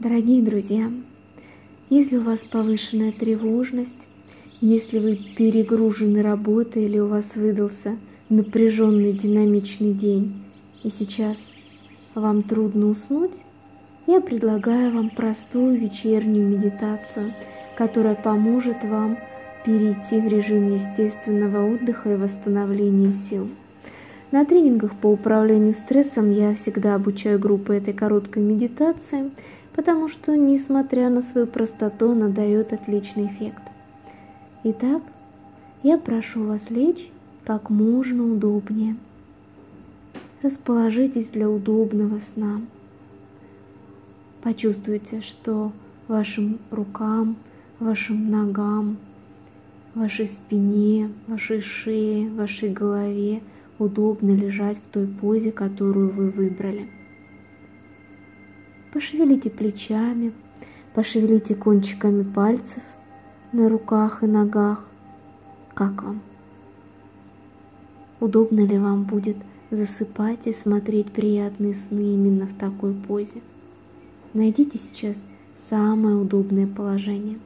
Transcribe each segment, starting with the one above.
Дорогие друзья, если у вас повышенная тревожность, если вы перегружены работой или у вас выдался напряженный динамичный день, и сейчас вам трудно уснуть, я предлагаю вам простую вечернюю медитацию, которая поможет вам перейти в режим естественного отдыха и восстановления сил. На тренингах по управлению стрессом я всегда обучаю группы этой короткой медитации, потому что, несмотря на свою простоту, она дает отличный эффект. Итак, я прошу вас лечь как можно удобнее. Расположитесь для удобного сна. Почувствуйте, что вашим рукам, вашим ногам, вашей спине, вашей шее, вашей голове удобно лежать в той позе, которую вы выбрали. Пошевелите плечами, пошевелите кончиками пальцев на руках и ногах. Как вам? Удобно ли вам будет засыпать и смотреть приятные сны именно в такой позе? Найдите сейчас самое удобное положение.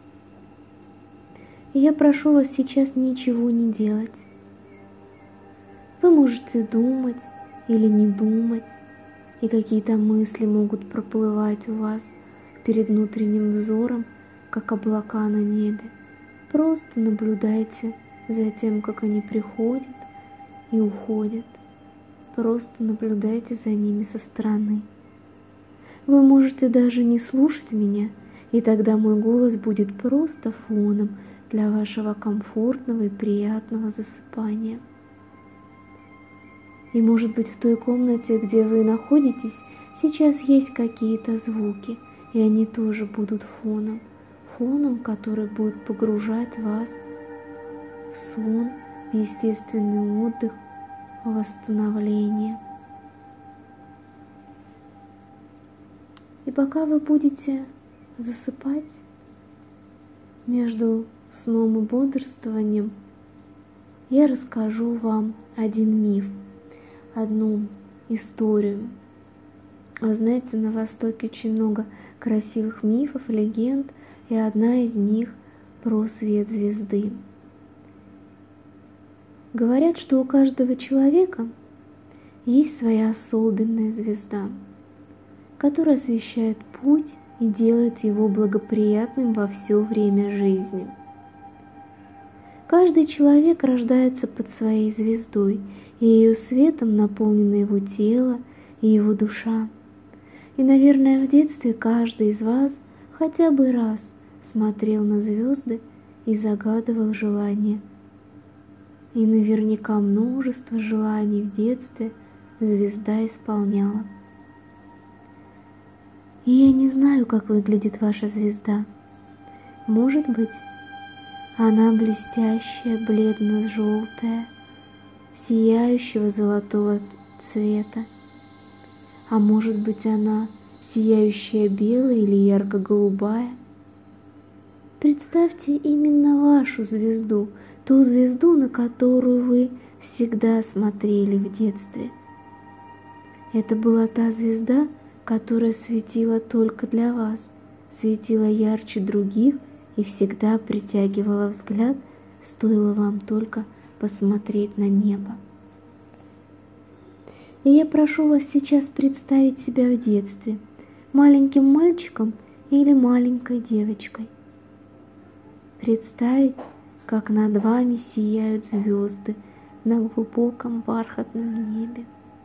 И я прошу вас сейчас ничего не делать. Вы можете думать или не думать, и какие-то мысли могут проплывать у вас перед внутренним взором, как облака на небе. Просто наблюдайте за тем, как они приходят и уходят. Просто наблюдайте за ними со стороны. Вы можете даже не слушать меня, и тогда мой голос будет просто фоном для вашего комфортного и приятного засыпания. И, может быть, в той комнате, где вы находитесь, сейчас есть какие-то звуки, и они тоже будут фоном, который будет погружать вас в сон, в естественный отдых, в восстановление. И пока вы будете засыпать, между сном и бодрствованием, я расскажу вам один миф, одну историю. Вы знаете, на Востоке очень много красивых мифов, легенд, и одна из них про свет звезды. Говорят, что у каждого человека есть своя особенная звезда, которая освещает путь и делает его благоприятным во все время жизни. Каждый человек рождается под своей звездой, и ее светом наполнено его тело и его душа. И, наверное, в детстве каждый из вас хотя бы раз смотрел на звезды и загадывал желания. И наверняка множество желаний в детстве звезда исполняла. И я не знаю, как выглядит ваша звезда. Может быть, она блестящая, бледно-желтая, сияющего золотого цвета. А может быть, она сияющая белая или ярко-голубая. Представьте именно вашу звезду, ту звезду, на которую вы всегда смотрели в детстве. Это была та звезда, которая светила только для вас, светила ярче других и всегда притягивала взгляд, стоило вам только посмотреть на небо. И я прошу вас сейчас представить себя в детстве, маленьким мальчиком или маленькой девочкой. Представить, как над вами сияют звезды на глубоком бархатном небе.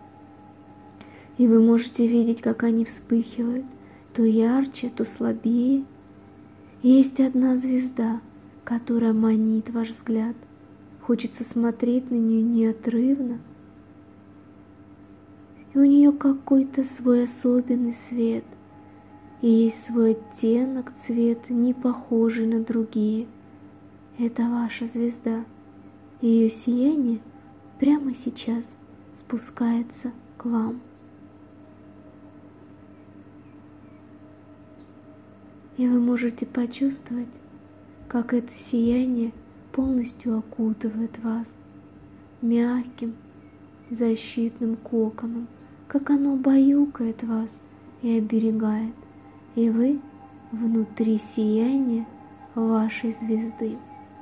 И вы можете видеть, как они вспыхивают, то ярче, то слабее. Есть одна звезда, которая манит ваш взгляд. Хочется смотреть на нее неотрывно. И у нее какой-то свой особенный свет. И есть свой оттенок цвета, не похожий на другие. Это ваша звезда. Ее сияние прямо сейчас спускается к вам. И вы можете почувствовать, как это сияние полностью окутывает вас мягким защитным коконом, как оно баюкает вас и оберегает, и вы внутри сияния вашей звезды.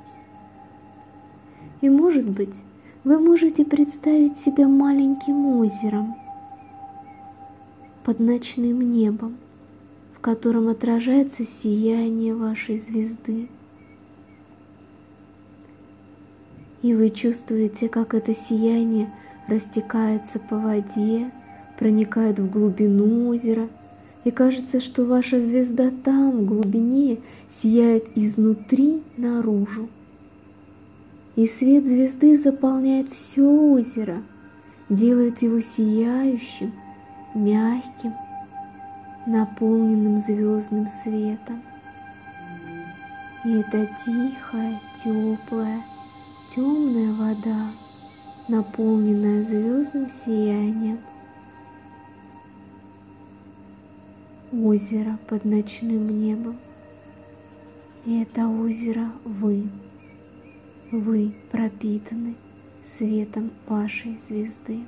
И, может быть, вы можете представить себя маленьким озером под ночным небом, в котором отражается сияние вашей звезды. И вы чувствуете, как это сияние растекается по воде, проникает в глубину озера, и кажется, что ваша звезда там, в глубине, сияет изнутри наружу. И свет звезды заполняет все озеро, делает его сияющим, мягким, наполненным звездным светом. И это тихая, теплая, темная вода, наполненная звездным сиянием. Озеро под ночным небом. И это озеро вы. Вы пропитаны светом вашей звезды.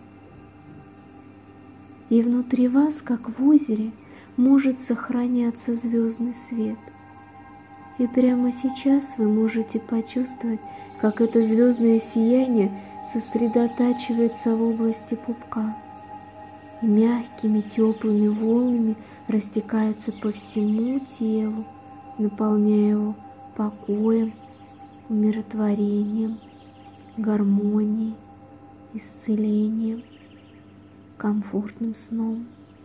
И внутри вас, как в озере, может сохраняться звездный свет. И прямо сейчас вы можете почувствовать, как это звездное сияние сосредотачивается в области пупка и мягкими теплыми волнами растекается по всему телу, наполняя его покоем, умиротворением, гармонией, исцелением, комфортным сном.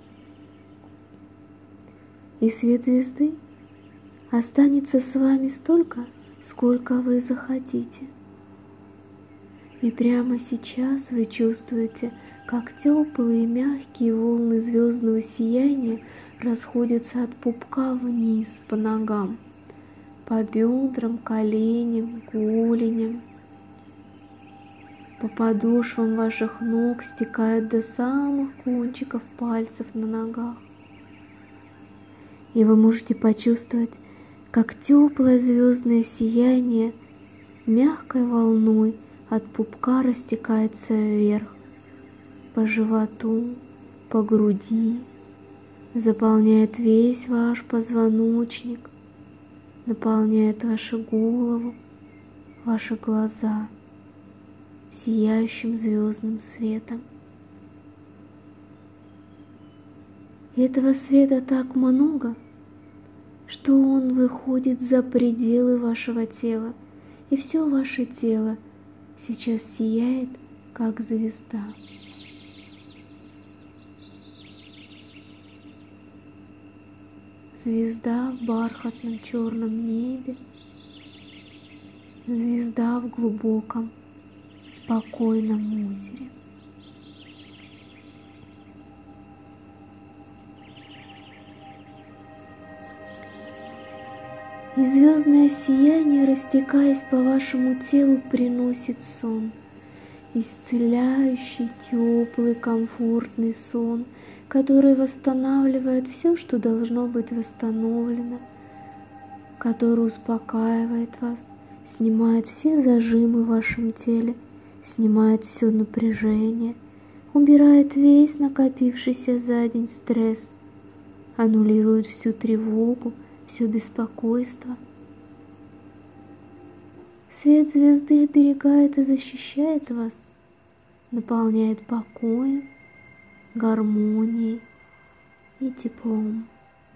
И свет звезды останется с вами столько, сколько вы захотите. И прямо сейчас вы чувствуете, как теплые мягкие волны звездного сияния расходятся от пупка вниз по ногам, по бедрам, коленям, голеням, по подошвам ваших ног стекают до самых кончиков пальцев на ногах. И вы можете почувствовать, как теплое звездное сияние мягкой волной от пупка растекается вверх, по животу, по груди, заполняет весь ваш позвоночник, наполняет вашу голову, ваши глаза сияющим звездным светом. И этого света так много, что он выходит за пределы вашего тела, и все ваше тело сейчас сияет, как звезда. Звезда в бархатном черном небе, звезда в глубоком, спокойном озере. И звездное сияние, растекаясь по вашему телу, приносит сон, исцеляющий, теплый, комфортный сон, который восстанавливает все, что должно быть восстановлено, который успокаивает вас, снимает все зажимы в вашем теле, снимает все напряжение, убирает весь накопившийся за день стресс, аннулирует всю тревогу, все беспокойство. Свет звезды оберегает и защищает вас, наполняет покоем, гармонией и теплом.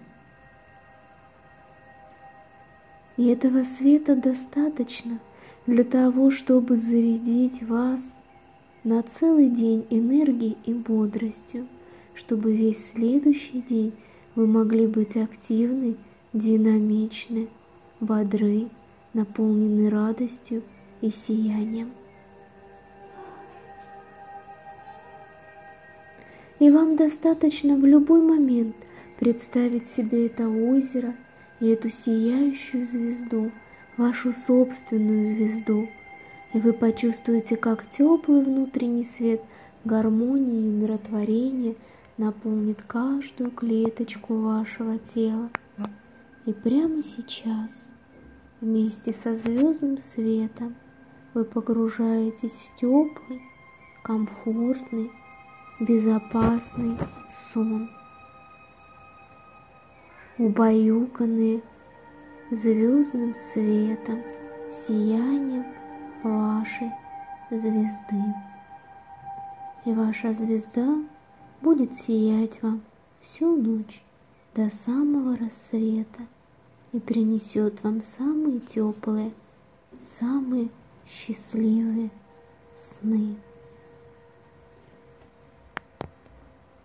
И этого света достаточно для того, чтобы зарядить вас на целый день энергией и бодростью, чтобы весь следующий день вы могли быть активны, динамичны, бодры, наполнены радостью и сиянием. И вам достаточно в любой момент представить себе это озеро и эту сияющую звезду, вашу собственную звезду, и вы почувствуете, как теплый внутренний свет гармонии и умиротворения наполнит каждую клеточку вашего тела. И прямо сейчас, вместе со звездным светом, вы погружаетесь в теплый, комфортный, безопасный сон. убаюканные звездным светом, сиянием вашей звезды. И ваша звезда будет сиять вам всю ночь до самого рассвета и принесет вам самые теплые, самые счастливые сны.